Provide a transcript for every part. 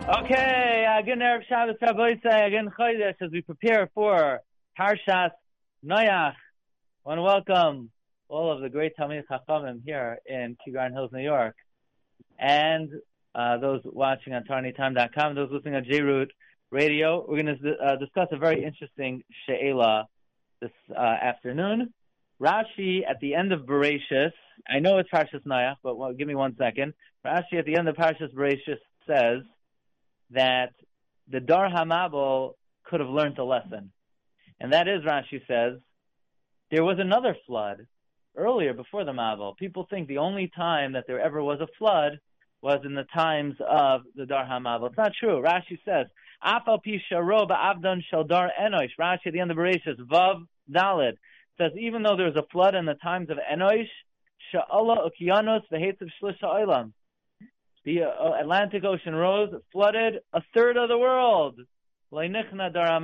Okay, good Erev Shabbos Rabbeisai, again Chodesh, as we prepare for Parshas Noach. I want to welcome all of the great Talmidei Chachamim here in Kew Garden Hills, New York, and those watching on TarNiTime.com, those listening on J-Root Radio. We're going to discuss a very interesting she'ela this afternoon. Rashi at the end of Bereshis, I know it's Parshas Noach, but give me 1 second. Rashi at the end of Parshas Bereshis says that the Dar HaMabul could have learned a lesson. And that is, Rashi says, there was another flood earlier before the Mabul. People think the only time that there ever was a flood was in the times of the Dar HaMabul. It's not true. Rashi says, Afal pi sharo ba'avdan shel dar enosh. Rashi at the end of Bereshis, Vav Daled, says even though there was a flood in the times of Enosh, Sha'ala Ukianos v'hetzav shlish ha'olam. The Atlantic Ocean rose, flooded a third of the world. The Dar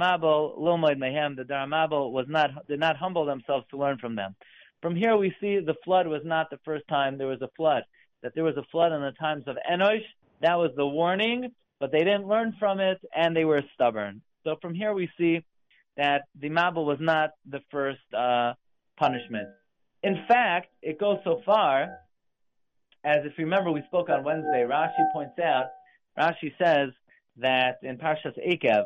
HaMabul did not humble themselves to learn from them. From here we see the flood was not the first time there was a flood. That there was a flood in the times of Enosh, that was the warning, but they didn't learn from it and they were stubborn. So from here we see that the Mabul was not the first punishment. In fact, it goes so far, as if you remember we spoke on Wednesday, Rashi says that in Parshas Ekev,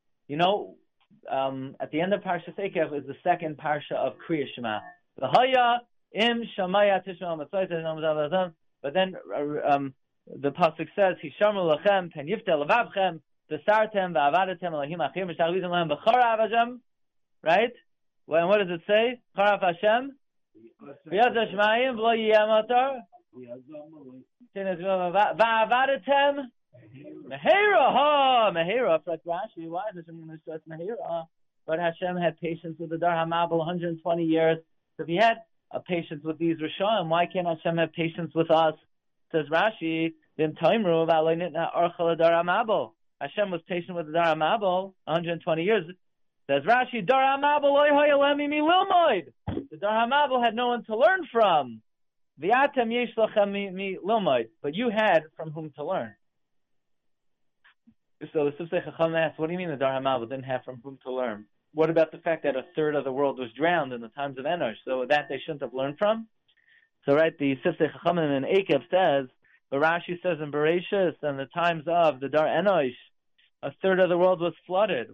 at the end of Parshas Ekev is the second Parsha of Kriya Shema. V'haya im shamaya tishma matzayta. But then the pasuk says, Hishamu lachem pen yiftel levavchem v'sartem v'avadatem Elohim achim v'shachlitem lehem b'chara avashem. Right? Well, and what does it say? Charav Hashem v'yaz hashmayim v'lo yiyeh matar v'avadatem mehera. Mehera, like Rashi, why is Hashem going to stress mehera? But Hashem had patience with the Dar HaMabul 120 years. So if he had a patience with these Rishonim, why can't Hashem have patience with us? Says Rashi, Hashem was patient with the Dar HaMabul 120 years. Says Rashi, Dar HaMabul the Dar HaMabul had no one to learn from. But you had from whom to learn. So the Sifsei Chacham asks, what do you mean the Dar HaMabul didn't have from whom to learn? What about the fact that a third of the world was drowned in the times of Enosh? So that they shouldn't have learned from? So right, the Sifsei Chacham in Ekev says, but Rashi says in Bereshis, in the times of the Dar Enosh, a third of the world was flooded.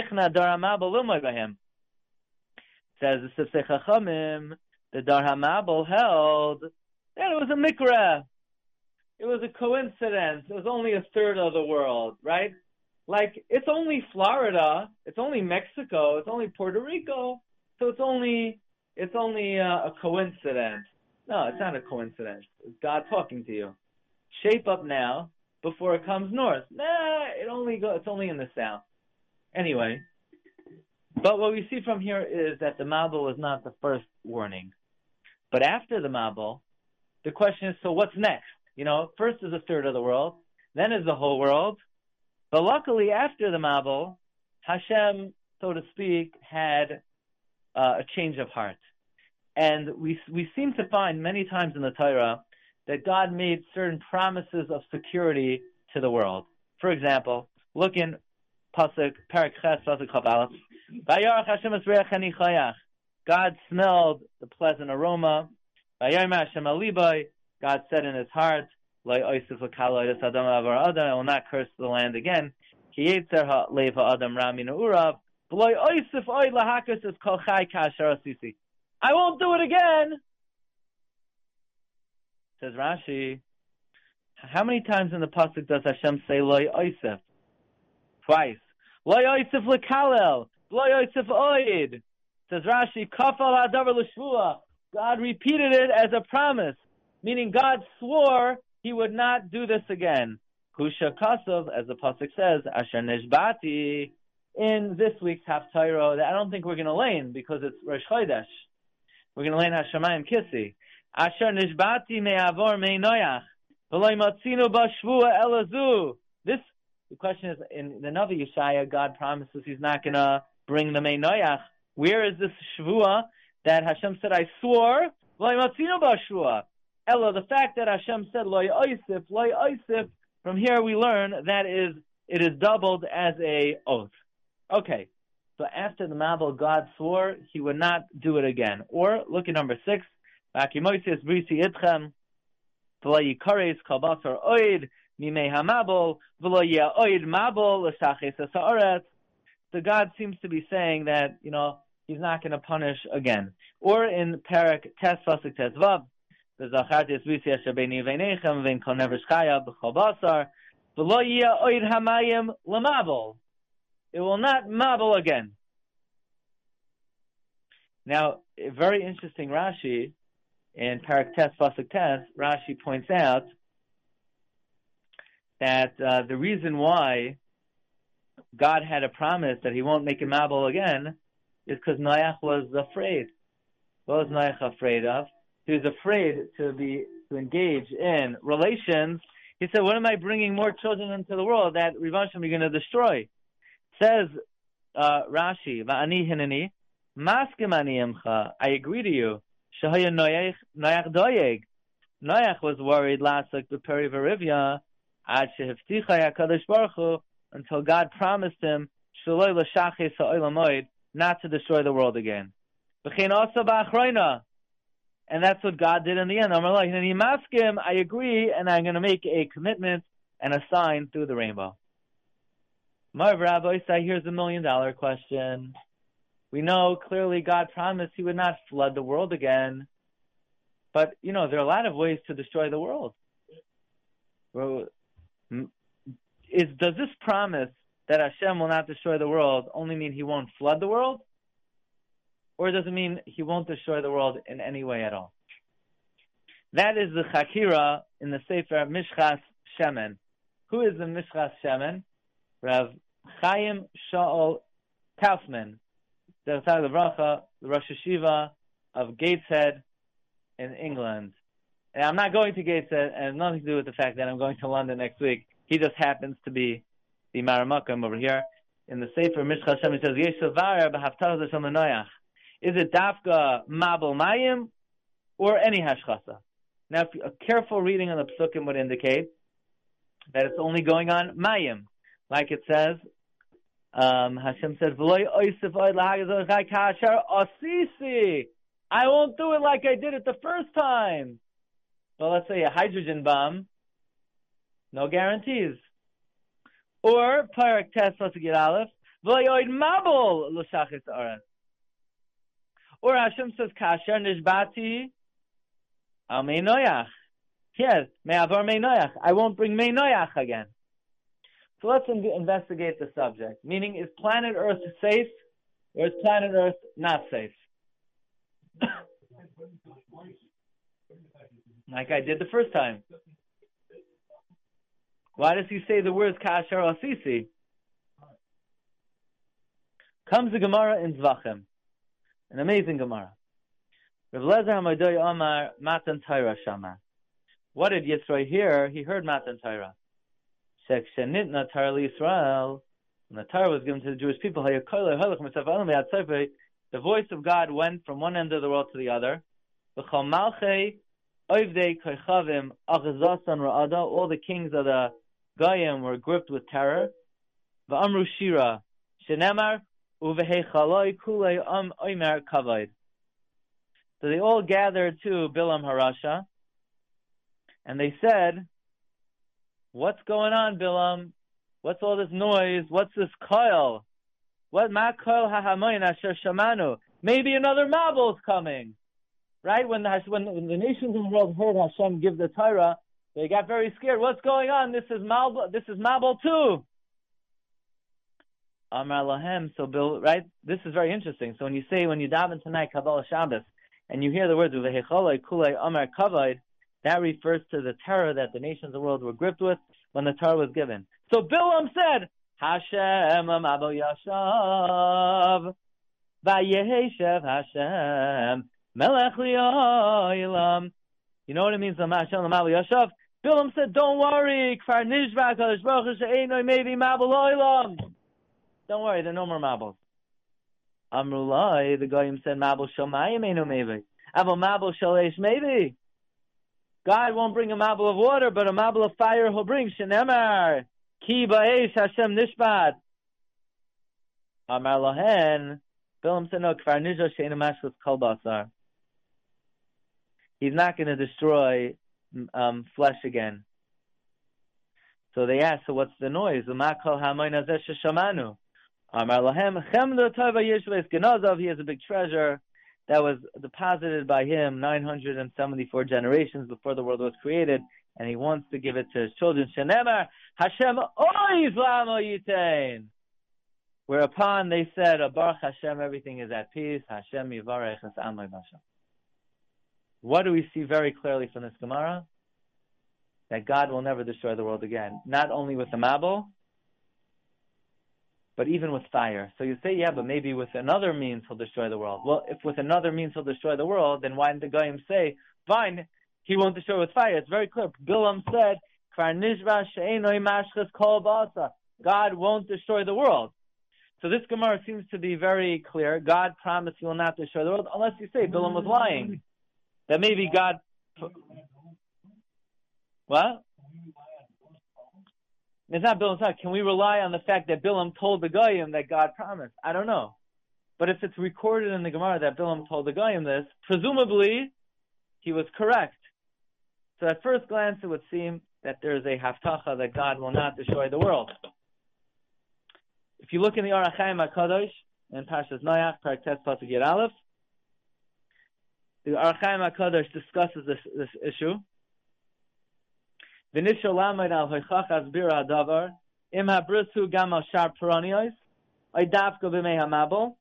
Says the Sifsei Chachamim, the Dar HaMabul held that it was a mikra. It was a coincidence. It was only a third of the world, right? Like, it's only Florida, it's only Mexico, it's only Puerto Rico, so it's only a coincidence. No, it's not a coincidence. It's God talking to you. Shape up now before it comes north. It's only in the south. Anyway, but what we see from here is that the Mabul was not the first warning. But after the Mabul, the question is, so what's next? First is a third of the world, then is the whole world. But luckily, after the Mabul, Hashem, so to speak, had a change of heart. And we seem to find many times in the Torah that God made certain promises of security to the world. For example, look in Pasuk, Parak Ches, Pasuk Chav Aleph. Vayarach Hashem es reach hanichayach. God smelled the pleasant aroma. Vayarach Hashem alibay. God said in his heart, I will not curse the land again. I won't do it again. Says Rashi, how many times in the pasuk does Hashem say Lo Yosef? Twice. Lo Yosef lekalel, Lo Yosef oid. Says Rashi, Kafal hadavar l'shvua. God repeated it as a promise, meaning God swore he would not do this again. Kusha Kasov, as the pasuk says, Asher Nishbati, in this week's Haftarah, that I don't think we're going to lane because it's Rosh Chodesh. We're going to lane Hashemayim Kissi. Asher Nishbati me'avor me'noyach, v'loi matzinu b'shvua elazu. The question is, in the Navi Yeshaya, God promises he's not going to bring the me'noyach. Where is this shvua that Hashem said, I swore, v'loi matzinu b'shvua? Ella, the fact that Hashem said, Lo Yosef, from here we learn that is it is doubled as a oath. Okay, so after the Mabul, God swore he would not do it again. Or, look at number 6, V'akimoisis brisi itchem, v'lo yikares kalbasar oid, mimei hamabul, v'lo yeh oid mabul, l'shaches ha'sa'aretz. So God seems to be saying that, he's not going to punish again. Or in Parak Tes Pasuk Tes Vav, the Zachartis Brisi Asher Beini Veinechem Vein Kol Nefesh Chaya B'chol Basar V'lo Yeh Oid Hamayim L'Mabul. It will not mabul again. Now, a very interesting Rashi in Parak Tes Pasuk Tes, Rashi points out that the reason why God had a promise that he won't make a mabul again is because Noach was afraid. What was Noach afraid of? He was afraid to engage in relations. He said, what am I bringing more children into the world that Rivashim are going to destroy? Says Rashi, Va'ani hinani, maskim ani imcha, I agree to you. Shahaya Noach doyeg. Noach was worried last like the Peri Verivya, ad shehivticha HaKadosh Baruch Hu, until God promised him shaloi l'shachis ha'olam oid, not to destroy the world again. V'chein also ba'achroina, and that's what God did in the end. Amar lo hinani maskim, I agree, and I'm going to make a commitment and a sign through the rainbow. Marv Rabbi say, here's $1 million question. We know clearly God promised he would not flood the world again. But, there are a lot of ways to destroy the world. Well, does this promise that Hashem will not destroy the world only mean he won't flood the world? Or does it mean he won't destroy the world in any way at all? That is the Chakira in the Sefer Mishchas Shemen. Who is the Mishchas Shemen? Rav Chaim Shaul Kaufman, the Rosh Hashiva of Gateshead in England. And I'm not going to Gateshead, and it has nothing to do with the fact that I'm going to London next week. He just happens to be the Maramakim over here. In the Sefer Mishchas Shemen, it says, Yeshavara b'haftarah l'shem Noach. Is it Dafka Mabul Mayim or any Hashchasa? Now, a careful reading of the Psukim would indicate that it's only going on Mayim. Like it says, Hashem says, I won't do it like I did it the first time. But let's say a hydrogen bomb, no guarantees. Or, Parak Tes Pasuk Aleph, Mabul l'shachis ha'aretz. Or Hashem says, Kasher nishbati al mei Noach. Yes, me'avar mei Noach. I won't bring mei Noach again. So let's investigate the subject. Meaning, is planet Earth safe or is planet Earth not safe? Like I did the first time. Why does he say the words Kasher Asisi? Comes the Gemara in Zvachim. An amazing Gemara. Rav Lezer HaModoy Omar Matan Torah Shama. What did Yisro hear? He heard Matan Torah. Shekshenitna Torah Yisrael. When the Torah was given to the Jewish people, the voice of God went from one end of the world to the other. All the kings of the Goyim were gripped with terror. V'amru Shira, shenemar uvehechaloi kulei oimer kavod. So they all gathered to Bilam Harasha, and they said, "What's going on, Bilam? What's all this noise? What's this koil? What ma koil hahamoyin asher shamanu? Maybe another Mabul's coming." Right? When the nations of the world heard Hashem give the Torah, they got very scared. What's going on? This is Mabul too. Amar Lahem. So Bill, right? This is very interesting. So when you daven tonight Kabbalah Shabbos, and you hear the words of Vehecholei Kulei Amar Kavod, that refers to the terror that the nations of the world were gripped with when the Torah was given. So Bilam said, Hashem Mabul Yashav, Vayeshev Hashem Melech Li'olam. You know what it means? Bilam said, "Don't worry. Kfar Nishba Kadosh Baruch Hu she'enoi maybe Mabul Olam. Don't worry, there are no more Mabuls." Amrulai, the Goyim said, "Mabul Shamayim eno maybe. Abel Mabul Shalesh maybe. God won't bring a Mabul of water, but a Mabul of fire He'll bring. Shenemar Ki ba'esh Hashem nishbat. Amar lohen. Bilam said, no, kvar nizah she'ena mashchus kol basar. He's not going to destroy flesh again. So they asked, so what's the noise? He has a big treasure that was deposited by him 974 generations before the world was created, and he wants to give it to his children. Hashem oiz lamo yitain. Whereupon they said, Baruch Hashem, everything is at peace. Hashem yivarech es amay bashem. What do we see very clearly from this Gemara? That God will never destroy the world again. Not only with the Mabul, but even with fire. So you say, yeah, but maybe with another means he'll destroy the world. Well, if with another means he'll destroy the world, then why didn't the Goyim say, fine, he won't destroy with fire? It's very clear. Bilam said, God won't destroy the world. So this Gemara seems to be very clear. God promised he will not destroy the world, unless you say Bilam was lying. That maybe God... What? It's not Bilam's not. Can we rely on the fact that Bilam told the Goyim that God promised? I don't know. But if it's recorded in the Gemara that Bilam told the Goyim this, presumably he was correct. So at first glance it would seem that there is a haftacha that God will not destroy the world. If you look in the Or HaChaim HaKadosh, in Parshas Noach, Parak Tes Pasuk Yud Aleph, the Or HaChaim HaKadosh discusses this issue. V'nishol lamed al hoichach asbir hadavar im habrisu gam al shar peronios ay davka b'mei hamabel.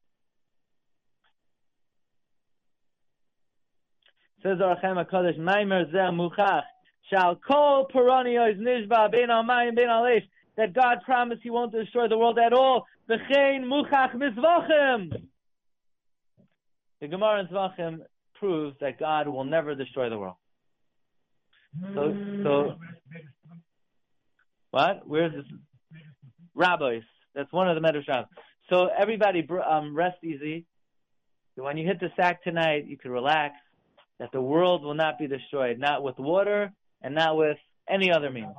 Says Or HaChaim HaKadosh, Maimer zeh muchach shal kol peronios nishba ben al mayim ben al eish, that God promised he won't destroy the world at all. V'chein muchach mizvachim. The Gemara in Zvachim proves that God will never destroy the world. So what? Where's this? Rabbis. That's one of the Medrash rabbis. So everybody, rest easy. So when you hit the sack tonight, you can relax. That the world will not be destroyed, not with water and not with any other means.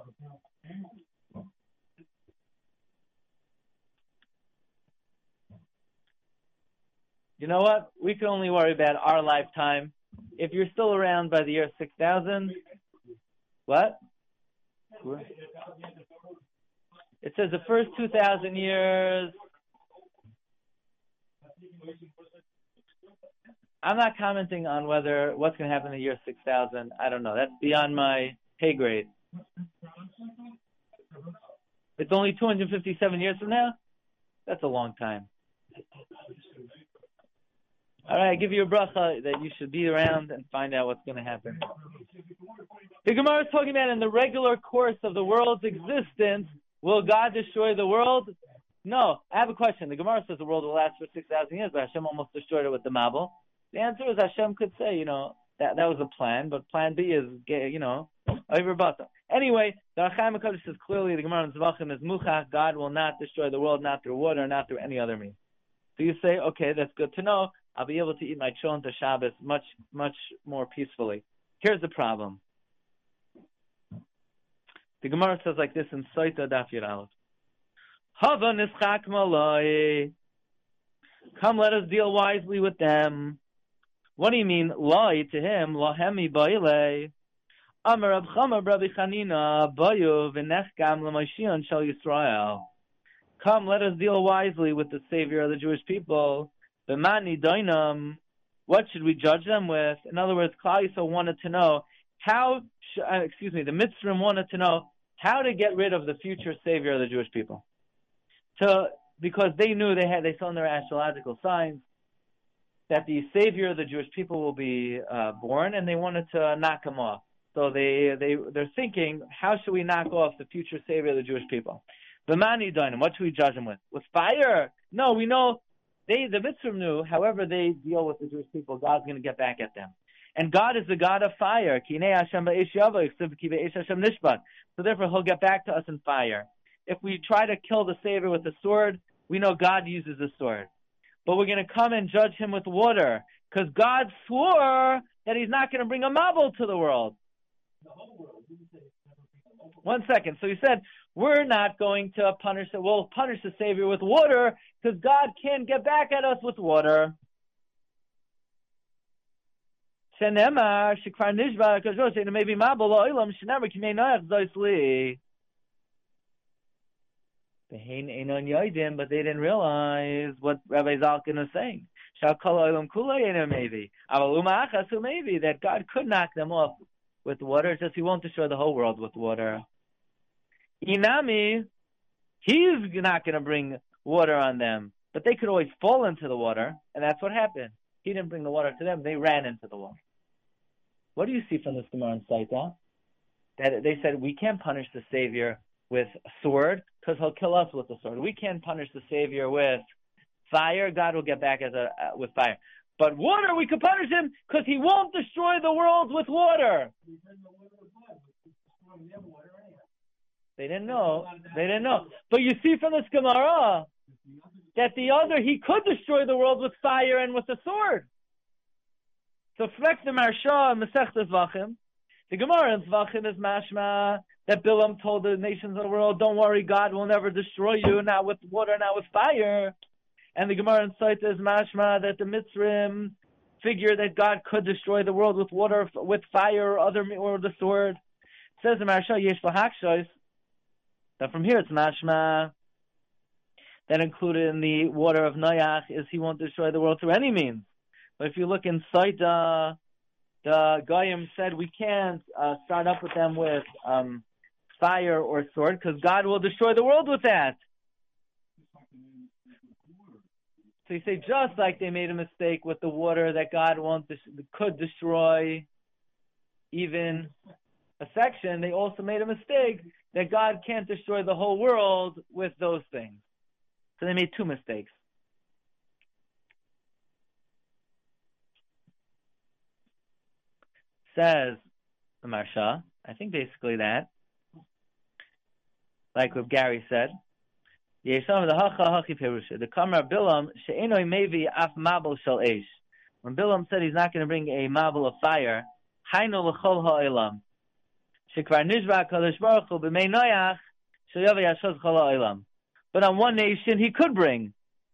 You know what? We can only worry about our lifetime. If you're still around by the year 6000, what? It says the first 2,000 years. I'm not commenting on what's going to happen in the year 6000. I don't know. That's beyond my pay grade. It's only 257 years from now? That's a long time. All right, I give you a bracha that you should be around and find out what's going to happen. The Gemara is talking about in the regular course of the world's existence, will God destroy the world? No. I have a question. The Gemara says the world will last for 6,000 years, but Hashem almost destroyed it with the Mabul. The answer is Hashem could say, that was a plan, but plan B is, overbought. Anyway, the Or HaChaim HaKadosh says clearly the Gemara in Zvachim is Muchach, God will not destroy the world, not through water, not through any other means. So you say, okay, that's good to know. I'll be able to eat my cholent to Shabbos much, much more peacefully. Here's the problem. The Gemara says like this in Soita Daf Yud Aleph. Hava nischak malai. Come, let us deal wisely with them. What do you mean, lie to him? Lahemi baile. Amar Rab Chama Rabbi Chanina bayu v'nechkam l'mashiach shel Yisrael. Come, let us deal wisely with the Savior of the Jewish people. The Mani Dainam, what should we judge them with? In other words, Klal Yisrael wanted to know the Mitzrim wanted to know how to get rid of the future Savior of the Jewish people. Because they knew they saw in their astrological signs that the Savior of the Jewish people will be born, and they wanted to knock him off. So they're thinking, how should we knock off the future Savior of the Jewish people? The Mani Dainam, what should we judge them with? With fire? No, we know. The Mitzvah knew, however they deal with the Jewish people, God's going to get back at them. And God is the God of fire. So therefore, he'll get back to us in fire. If we try to kill the Savior with a sword, we know God uses the sword. But we're going to come and judge him with water, because God swore that he's not going to bring a Mabul to the world. 1 second. So he said, we're not going to punish it. We'll punish the Savior with water because God can't get back at us with water. Shenemar shekvar nishba kashos maybe mabel oilam shenemar kimei noach zoisli. Behin einon yoidim, but they didn't realize what Rabbi Zalkin is saying. Shakal oilam kula einon maybe. Avaluma achasu maybe that God could knock them off with water, just He won't destroy the whole world with water. Inami, He's not going to bring water on them, but they could always fall into the water, and that's what happened. He didn't bring the water to them; they ran into the water. What do you see from this Gemara in Saita? That they said we can't punish the Savior with a sword because He'll kill us with the sword. We can't punish the Savior with fire; God will get back with fire. But water, we could punish Him because He won't destroy the world with water. They didn't know. But you see from this Gemara that the other, He could destroy the world with fire and with a sword. So flex the Marsha and Masechtas Zvachim. The Gemara in Zvachim is mashma that Bilam told the nations of the world, don't worry, God will never destroy you, not with water, not with fire. And the Gemara in Saita is mashma that the Mitzrim figure that God could destroy the world with water, with fire, or the sword. It says in Marsha, Yesh Lahakshos. Now from here it's mashma that included in the water of Noach is He won't destroy the world through any means. But if you look inside the Goyim said we can't start up with them with fire or sword because God will destroy the world with that. So you say just like they made a mistake with the water that God could destroy even a section, they also made a mistake that God can't destroy the whole world with those things. So they made two mistakes. Says the Marsha, I think basically that, like what Gary said, the Kamar Bilam she'enoi mevi af mabel shel eish. When Bilam said he's not going to bring a mabel of fire, hainu l'chol ha'olam shekvar nishba kadosh baruch hu b'mei noach she'yaveh yashos chol ha'olam. But on one nation he could bring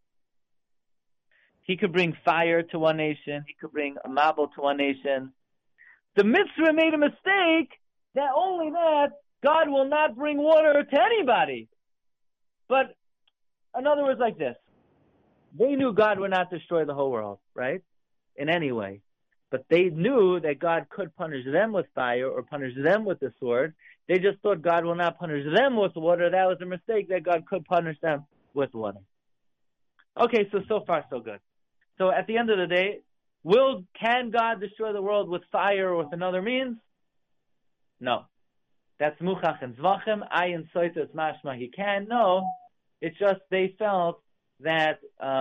fire to one nation. He could bring a mabel to one nation. The Mitzvah made a mistake that only that God will not bring water to anybody. But in other words, like this, they knew God would not destroy the whole world, right? In any way. But they knew that God could punish them with fire or punish them with the sword. They just thought God will not punish them with water. That was a mistake, that God could punish them with water. Okay, so far so good. So at the end of the day, can God destroy the world with fire or with another means? No. That's Muchach and Zvachim. Ayin Soita, it's mashma He can. No. It's just they felt that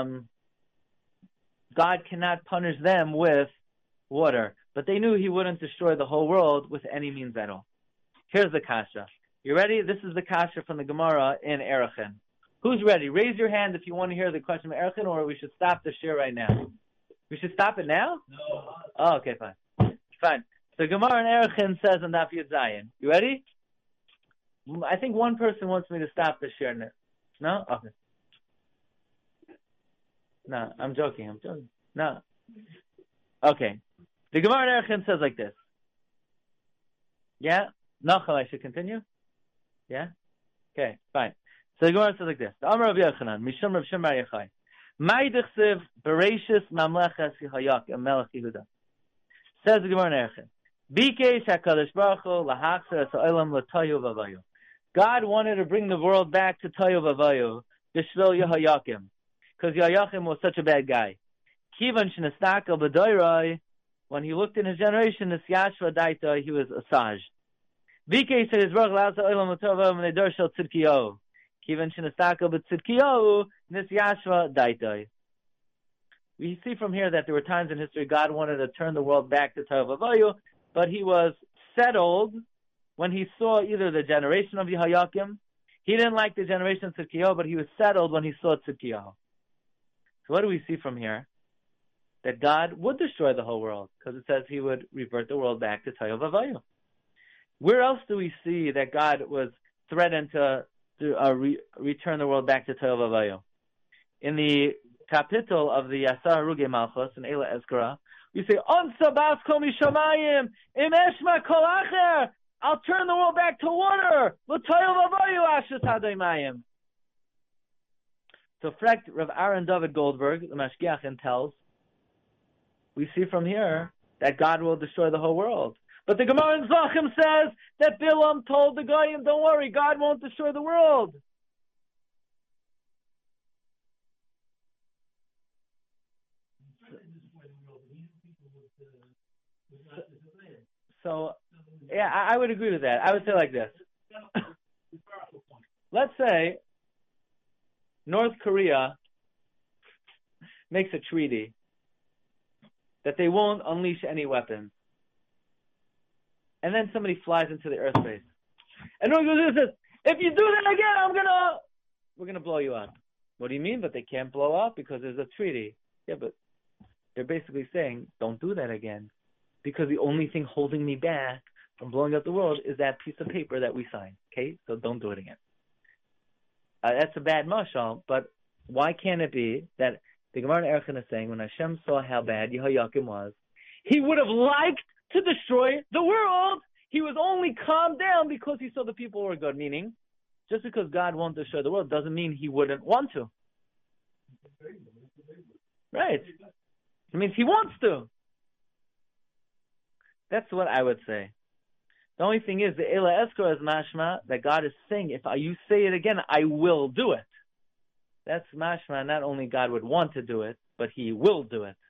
God cannot punish them with water. But they knew He wouldn't destroy the whole world with any means at all. Here's the kasha. You ready? This is the kasha from the Gemara in Erechim. Who's ready? Raise your hand if you want to hear the question of Erechim, or we should stop the share right now. We should stop it now? No. Oh, okay, fine. So Gemara in Erechim says on Daf Yud Zayin. You ready? I think one person wants me to stop the share now. No? Okay. No, I'm joking. No. Okay. The Gemara in Erechim says like this. Yeah? Nachal, I should continue? Yeah? Okay, fine. So the Gemara says like this. The Amar of Yochanan, Mishum Rav Shem Bar Yochai. Mai dichsev bereishis mamlechas Yehoyakim melech Yehuda. Says the Gemara in Erechim. Bikesh HaKadosh Baruch Hu lahachzer es ha'olam l'toyu v'avayu. God wanted to bring the world back to Toyu v'avayu, b'shvil Yehoyakim, because Yehoyakim was such a bad guy. Kivan sh'nestakel b'doiroi, when he looked in his generation, this Yashva Daita, he was asajed. Bikesh said his Baruch Hu ha'olam l'toyu v'avayu v'nedor shel tzidkiyahu. Kivan sh'nestakel b'tzidkiyahu, this Yashva Daita. We see from here that there were times in history God wanted to turn the world back to Toyu v'avayu, but He was settled when He saw either the generation of Yehoyakim. He didn't like the generation of Tzidkiyahu, but He was settled when He saw Tzidkiyahu. So what do we see from here? That God would destroy the whole world, because it says He would revert the world back to Toyu v'avayu. Where else do we see that God was threatened to return the world back to Tohu Vavohu. In the capital of the Asar Ruge Malchus in Eila Ezkara, we say, Onsa bas kol mishamayim, im eshma kol acher, I'll turn the world back to water, l'tohu vavoyu asher tadaymayim. So fragt Rav Aaron David Goldberg, the Mashgiachin, tells, we see from here that God will destroy the whole world. But the Gemara in Zvachim says that Bilam told the Goyim, don't worry, God won't destroy the world. So, yeah, I would agree with that. I would say like this. Let's say North Korea makes a treaty that they won't unleash any weapons. And then somebody flies into the Earth base. And North Korea says, if you do that again, we're gonna blow you up. What do you mean? But they can't blow up because there's a treaty. Yeah, but they're basically saying, don't do that again. Because the only thing holding me back from blowing up the world is that piece of paper that we signed. Okay? So don't do it again. That's a bad mashal, but why can't it be that the Gemara in Erechim is saying when Hashem saw how bad Yehoiakim was, he would have liked to destroy the world. He was only calmed down because he saw the people were good. Meaning, just because God won't destroy the world doesn't mean he wouldn't want to. Right. It means he wants to. That's what I would say. The only thing is, the Eila Ezkara is mashma, that God is saying, if you say it again, I will do it. That's mashma, not only God would want to do it, but he will do it.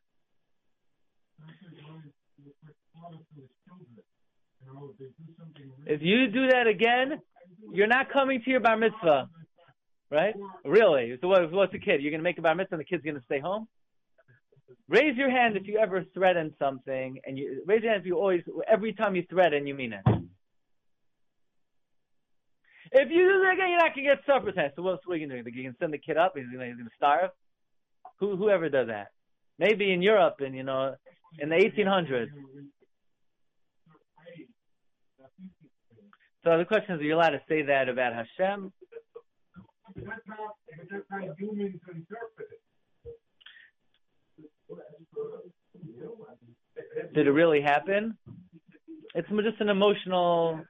If you do that again, you're not coming to your bar mitzvah. Right? Really. So what's the kid? You're going to make a bar mitzvah and the kid's going to stay home? Raise your hand if you ever threaten something, and raise your hand if you every time you threaten, you mean it. If you do that again, you're not going to get supper time. So what are you going to do? You can send the kid up, he's going to starve? Whoever does that? Maybe in Europe, in the 1800s. So the question is, are you allowed to say that about Hashem? That's how humans interpret it. Did it really happen? It's just an emotional.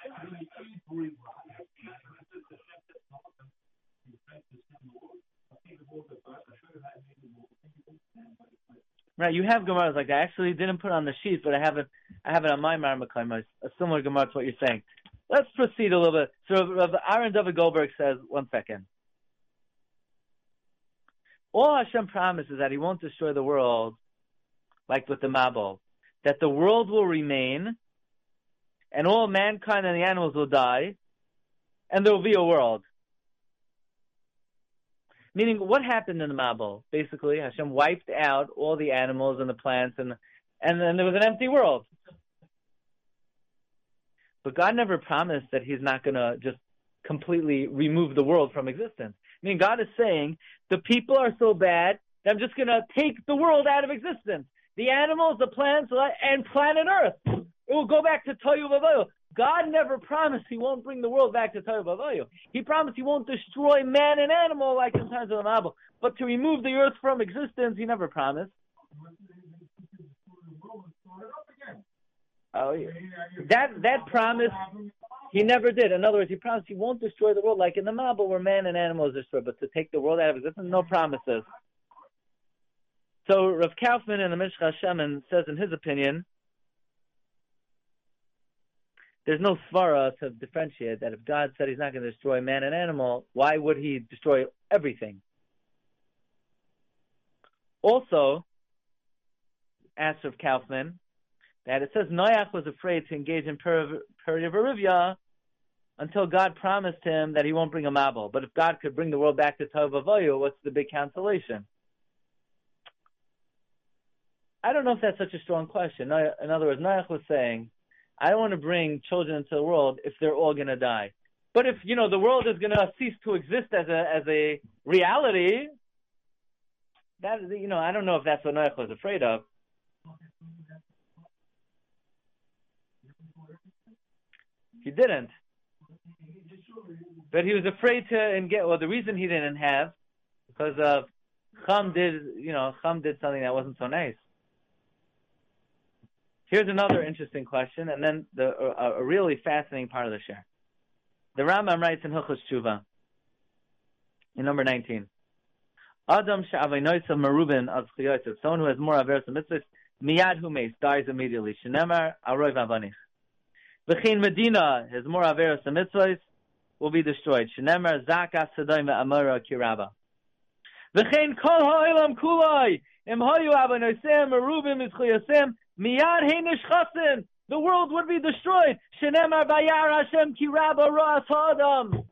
Right, you have Gemaras like that. I actually didn't put it on the sheet, but I have it on my Marmakaimas, a similar Gemara to what you're saying. Let's proceed a little bit. So Rav Aaron David Goldberg says, 1 second. All Hashem promises that he won't destroy the world, like with the Mabul, that the world will remain, and all mankind and the animals will die, and there will be a world. Meaning, what happened in the Mabul? Basically, Hashem wiped out all the animals and the plants, and then there was an empty world. But God never promised that he's not going to just completely remove the world from existence. I mean, God is saying, the people are so bad that I'm just going to take the world out of existence. The animals, the plants, and planet Earth. It will go back to Tohu Vavohu. God never promised he won't bring the world back to Tohu Vavohu. He promised he won't destroy man and animal like in times of the Mabul. But to remove the earth from existence, he never promised. Oh, yeah. That promise, he never did. In other words, he promised he won't destroy the world like in the Mabul where man and animals are destroyed. But to take the world out of existence, no promises. So Rav Kaufman in the Mishcha Shemen says in his opinion, there's no svara to differentiate that if God said he's not going to destroy man and animal, why would he destroy everything? Also, asks Rav Kaufman, that it says Noach was afraid to engage in Perivarivya until God promised him that he won't bring a Mabul. But if God could bring the world back to Tohu Vavohu, what's the big consolation? I don't know if that's such a strong question. In other words, Noach was saying, I don't want to bring children into the world if they're all going to die. But if, the world is going to cease to exist as a reality, that, I don't know if that's what Noach was afraid of. He didn't. But he was afraid to get. Well, the reason he didn't have, because Chum did something that wasn't so nice. Here's another interesting question, and then a really fascinating part of the share. The Rambam writes in Hilchos Tshuva, in number 19, Adam she'avaynosav merubin az chiyotzav, someone who has more averos and mitzvahs, miyad humeis, dies immediately. Shenemar aroi v'avanich. V'chein Medina has more averos and mitzvahs, will be destroyed. Shenemar zakas sedayim ve'amora kiraba. V'chein kol ha'olam kulai, im hayu avaynosav merubim iz chiyotzav, miyad hein nishchasim. The world would be destroyed. Shenemar vayar Hashem kiraba ro'as ha'adam.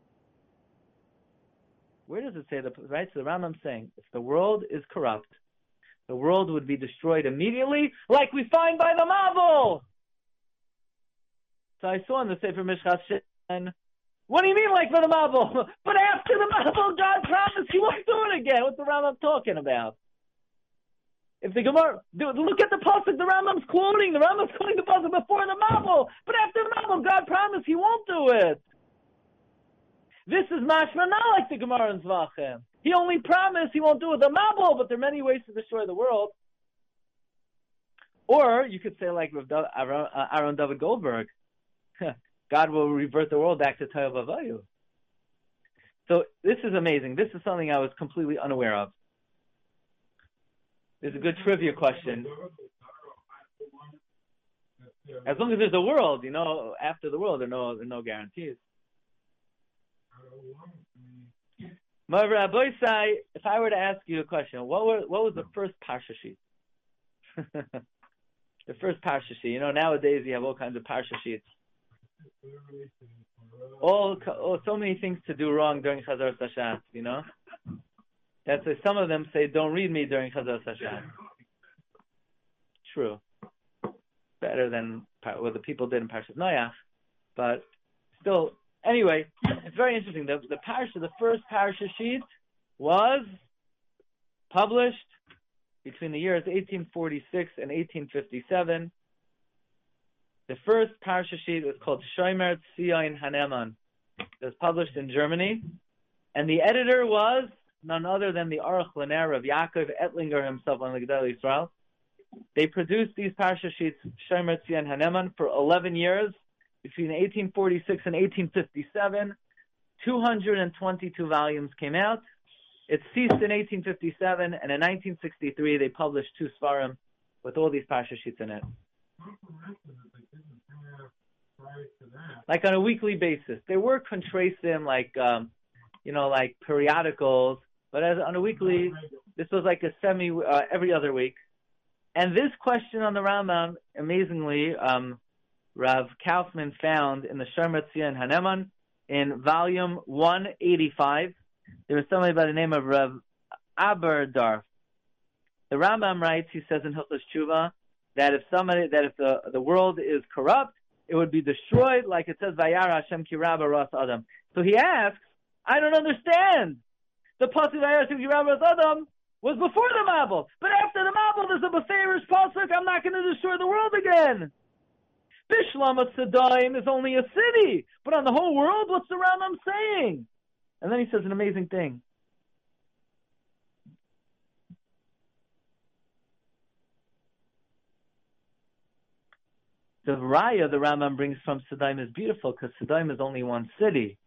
Where does it say that? Right, so the Rambam's saying, if the world is corrupt, the world would be destroyed immediately, like we find by the Mabul. So I saw in the Sefer Mishchas Shin, what do you mean like by the Mabul? But after the Mabul, God promised He won't do it again. What's the Rambam talking about? If the Gemara, look at the pasuk the Rambam's quoting. The Rambam's quoting the pasuk before the Mabul, but after the Mabul, God promised He won't do it. This is mashma not like the Gemara in Zvachim. He only promised He won't do it the Mabul, but there are many ways to destroy the world. Or you could say like Aaron David Goldberg, God will revert the world back to Tohu Vavohu. So this is amazing. This is something I was completely unaware of. This is a good trivia question. As long as there's a world, after the world, there are no guarantees. Rabbi Sai, if I were to ask you a question, what was the first parsha sheet? The first parsha sheet. Nowadays you have all kinds of parsha sheets. So many things to do wrong during Chazar Sashat. That's why some of them say, "Don't read me during Chazar Sashat." True, better than what the people did in Parshas Noach, but still. Anyway, it's very interesting. The first parsha sheet was published between the years 1846 and 1857. The first parsha sheet was called Shomer Tzion Haneman. It was published in Germany, and the editor was none other than the Aruch LaNer of Yaakov Ettlinger himself on the Gedolei Yisrael. They produced these parsha sheets, Shomer Tzion Haneman, for 11 years. Between 1846 and 1857, 222 volumes came out. It ceased in 1857, and in 1963 they published 2 Sfarim with all these parsha sheets in it. Like on a weekly basis. There were contrasim, like periodicals, but on a weekly, this was like a every other week. And this question on the Rambam, amazingly, Rav Kaufman found in the Shomer Tzion Haneman in volume 185. There was somebody by the name of Rav Aberdorf. The Rambam writes, he says in Hilchos Tshuva, that if the world is corrupt, it would be destroyed, like it says, Vayar Hashem Kiraba Ras Adam. So he asks, I don't understand. The pasuk Vayar Hashem Kiraba Ras Adam was before the Mabul, but after the Mabul, there's a beferish pasuk. I'm not going to destroy the world again. Bishlam Sedayim is only a city, but on the whole world, what's the Rambam saying? And then he says an amazing thing. The Raya the Rambam brings from Sedayim is beautiful because Sedayim is only one city.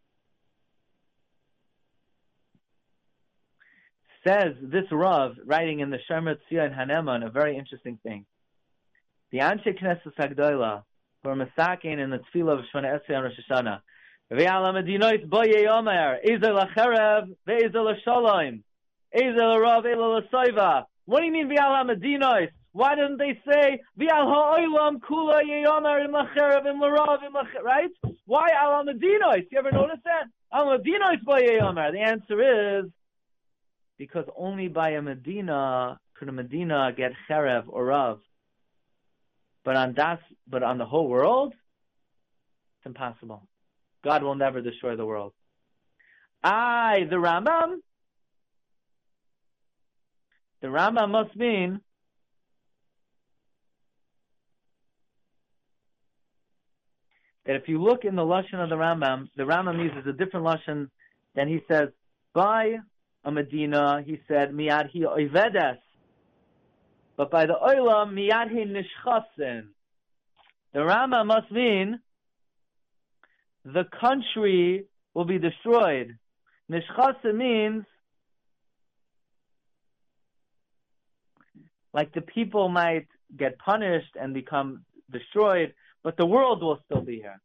Says this Rav, writing in the Shomer Tzion Haneman, a very interesting thing. The Anshe Knesset Hagdola, for Masakin in the Tefillah of Shemona Esrei on Rosh Hashanah. Ve'al HaMedinois bo ye'omer, Ezel l'cherev, ve'ezel l'shalom, Ezel l'rav, ezel l'soiva. What do you mean Ve'al HaMedinois? Why didn't they say Ve'al ha'olam kula ye'omer im l'cherev, im l'rav, im l'cherev, right? Why Al HaMedinois? You ever notice that? Al HaMedinois bo ye'omer. The answer is because only by a Medina could a Medina get cherev or rav. But on the whole world, it's impossible. God will never destroy the world. The Rambam must mean that if you look in the Lashon of the Rambam uses a different Lashon than he says, by a Medina, he said, miyad hi oivedes. But by the Olam, miyad hi nishchasin. The Rambam must mean the country will be destroyed. Nishchasin means like the people might get punished and become destroyed, but the world will still be here.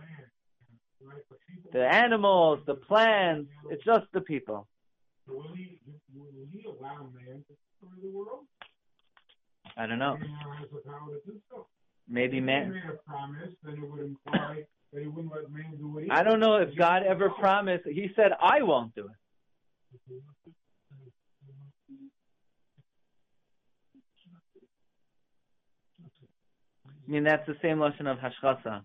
The animals, the plants, it's just the people. Will he allow man to destroy the world? I don't know. Man has the power to do so. Maybe man. If he made a promise, then it would imply that he wouldn't let man do what he I don't know if God ever promised. He said, I won't do it. I mean, that's the same Lashon of Hashchasa.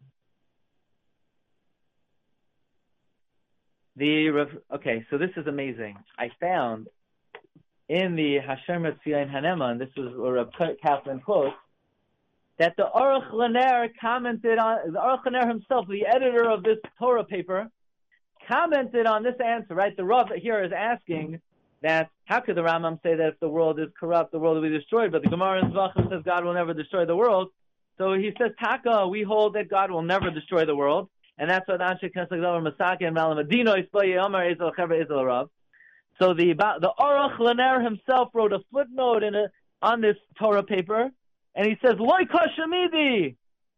Okay, so this is amazing. I found in the Hashem Etzion Haneman, this was where Reb Kaplan quotes, that the Aruch LaNer commented on, the Aruch LaNer himself, the editor of this Torah paper, commented on this answer, right? The Rav here is asking that, how could the Rambam say that if the world is corrupt, the world will be destroyed, but the Gemara in Zvachim says God will never destroy the world. So he says, Taka, we hold that God will never destroy the world, and that's what Anshe Knesset Masaka and Malamadino Ispaye Omar Ezel Chever Ezel Rav. So the Aruch LaNer himself wrote a footnote on this Torah paper, and he says, Loi Kashamidi!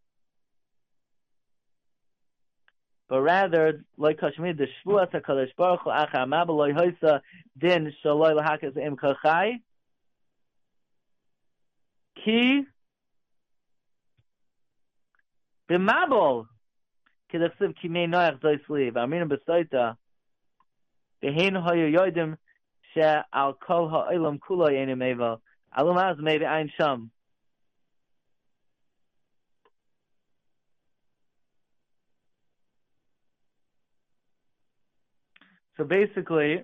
But rather, Loi Kashamidi, the Shvuat HaKadosh Baruch Hu Achar Mabel Loi Hoysa Din Shaloi Lahakas Im Kachai Ki B'Mabel K'dachsiv Kimei Noach Zoy Sliv Amina B'Soita Behin Hoyo Yodim She Al Kol HaOlam Kulo Yenim Eva Alum Az Mevi Ein Sham. So basically,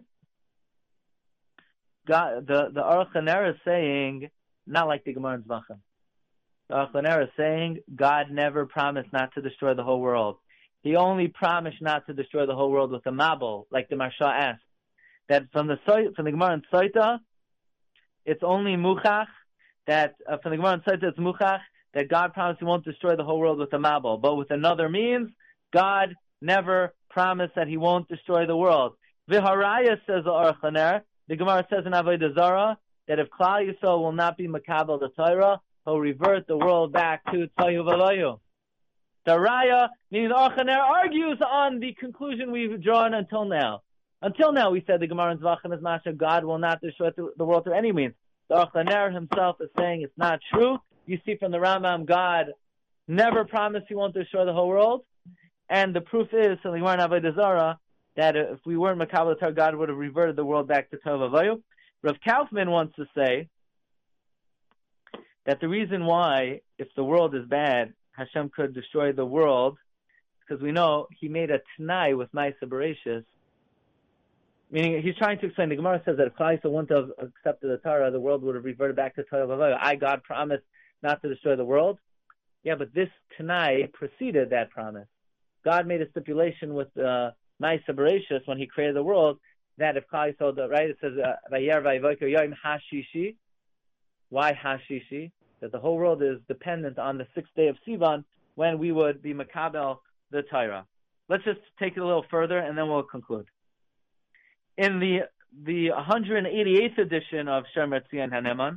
God, the Aruch LaNer is saying, not like the Gemara in Zvachim. The Aruch LaNer is saying God never promised not to destroy the whole world. He only promised not to destroy the whole world with a mabul, like the Marsha asked. That from the Gemara in Soita, it's only muchach. That from the Gemara in Soita, it's muchach that God promised He won't destroy the whole world with a mabul, but with another means, God never promised that He won't destroy the world. V'haraya, says the Aruch LaNer, the Gemara says in Avodah Zarah that if Klal Yisrael will not be makabel the Torah, He'll revert the world back to Tohu V'Loyu. The Raya, meaning the Aruch LaNer, argues on the conclusion we've drawn until now. Until now, we said the Gemara in Zvachim is Masha, God will not destroy the world through any means. The Aruch LaNer himself is saying it's not true. You see from the Rambam, God never promised He won't destroy the whole world. And the proof is, from the Gemara in Avodah Zarah, that if we weren't Makabel Torah, God would have reverted the world back to Tohu V'Avoyu. Rav Kaufman wants to say that the reason why, if the world is bad, Hashem could destroy the world, because we know He made a Tanai with Ma'aseh Bereshis. Meaning, he's trying to explain, the Gemara says that if Klal Yisrael wouldn't have accepted the Torah, the world would have reverted back to Tohu V'Avoyu. God promised not to destroy the world. Yeah, but this Tanai preceded that promise. God made a stipulation with Ma'aseh Bereshis when He created the world that if Klal Yisrael, right, it says Vayer Vayivoker Yom Hashishi. Why Hashishi? That the whole world is dependent on the 6th day of Sivan when we would be Makabel the Torah. Let's just take it a little further and then we'll conclude. In the 188th edition of Shem Etzion Haneman,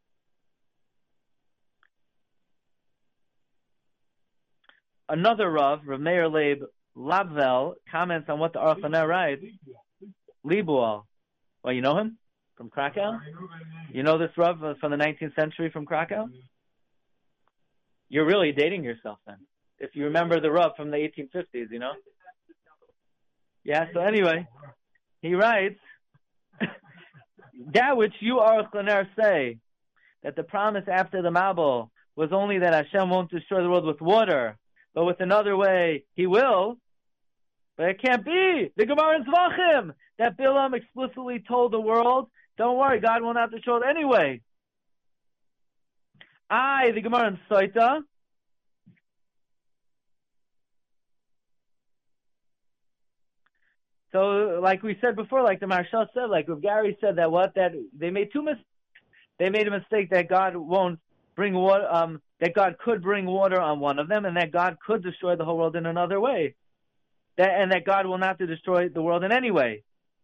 another Rav Meir Leib Labvel, comments on what the Aruch LaNer writes. Libual. Well, you know him? From Krakow? You know this Rav from the 19th century from Krakow? You're really dating yourself then. If you remember the Rav from the 1850s, you know? Yeah, so anyway, he writes, that which you, Aruch LaNer, say, that the promise after the Mabul was only that Hashem won't destroy the world with water, but with another way, He will. But it can't be. The Gemara in Zvachim, that Bilam explicitly told the world, don't worry, God will not destroy it anyway. The Gemara in Soita, So, like we said before, like the Maharsha said, like Rav Gary said that they made two mistakes. They made a mistake that God won't bring water, that God could bring water on one of them, and that God could destroy the whole world in another way. And that God will not destroy the world in any way.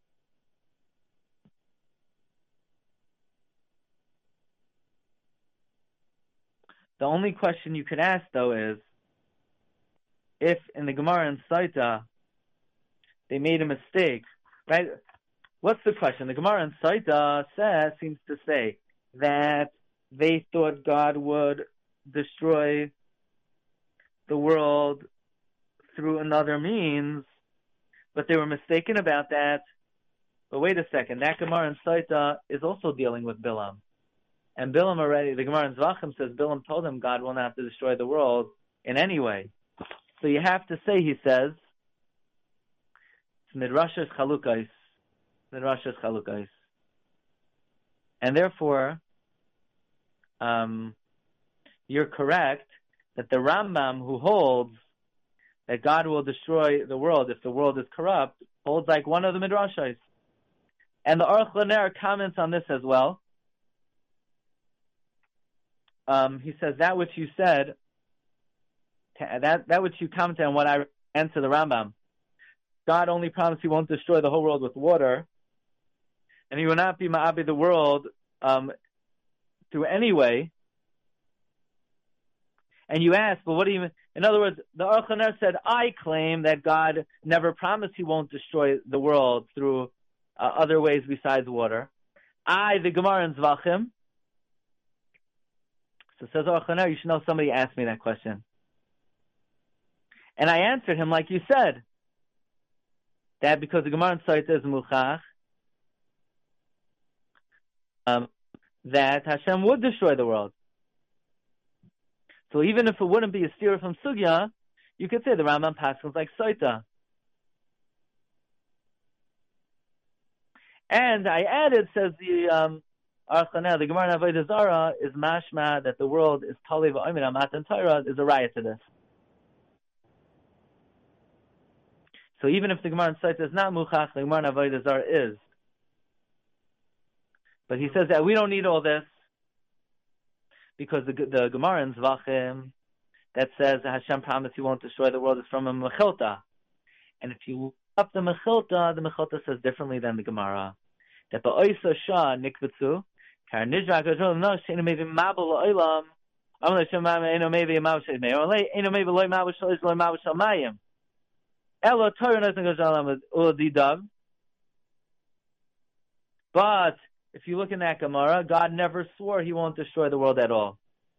The only question you could ask, though, is if in the Gemara and Saita they made a mistake, right? What's the question? The Gemara and Saita seems to say that they thought God would destroy the world through another means, but they were mistaken about that. But wait a second, that Gemara and Saita is also dealing with Bilam. And Bilam already, the Gemara in Zvachim says, Bilam told him God will not have to destroy the world in any way. So you have to say, he says, it's Midrash's Chalukais. Midrash's Chalukais. And therefore, you're correct that the Rambam, who holds that God will destroy the world if the world is corrupt, holds like one of the Midrashais. And the Aruch LaNer comments on this as well. He says that which you said, that which you commented on what I answer the Rambam. God only promised He won't destroy the whole world with water, and He will not be ma'abi the world through any way. And you ask, well, what do you mean? In other words, the Aruch LaNer said, I claim that God never promised He won't destroy the world through other ways besides water. The Gemara in Zvachim. So says Aruch LaNer, you should know somebody asked me that question. And I answered him like you said, that because the Gemara in Saita is Muchach, that Hashem would destroy the world. So even if it wouldn't be a steer from Sugya, you could say the Rambam paschals like Saita. And I added, says the Aruch LaNer, the Gemara in Avodah Zarah is mashma that the world is tali v'omer matan Torah is a riot to this. So even if the Gemara in Saita is not muchach, the Gemara in Avodah Zarah is. But he says that we don't need all this because the Gemara in Zvachim that says that Hashem promised He won't destroy the world is from a Mechilta. And if you look up the Mechilta says differently than the Gemara. That the Oisa Shah Nikvetsu, Kar Nidra Gazol No Sheinu Mevi Mabel Oilam, Amle Shemam Eino Mevi Mav Shemay, Ole Eino Mevi Loy Mav Sholish Loy Mav Shamayim. Elo Torah Nosen Gazalam Uladidav. But if you look in that Gemara, God never swore He won't destroy the world at all.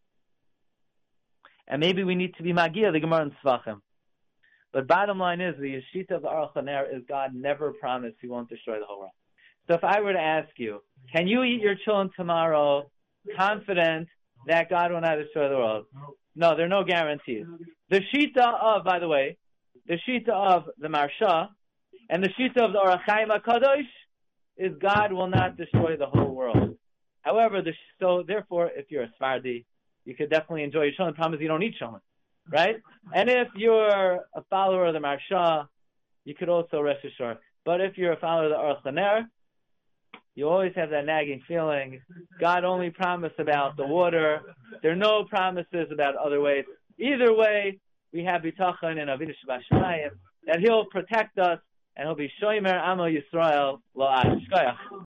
And maybe we need to be Magia, the Gemara in Tzvachim. But bottom line is, the Yeshita of the Aruch LaNer is God never promised He won't destroy the whole world. So if I were to ask you, can you eat your children tomorrow confident that God will not destroy the world? No, there are no guarantees. The Shita of, by the way, the Shita of the Maharsha and the Shita of the Orach Chaim HaKadosh is God will not destroy the whole world. However, so therefore, if you're a Sfardi, you could definitely enjoy your children. The problem is you don't eat children, right? And if you're a follower of the Maharsha, you could also rest assured. But if you're a follower of the Aruch LaNer, you always have that nagging feeling. God only promised about the water. There are no promises about other ways. Either way, we have bitachon and avidah shabashamayim that He'll protect us and He'll be shomer amo Yisrael lo ad.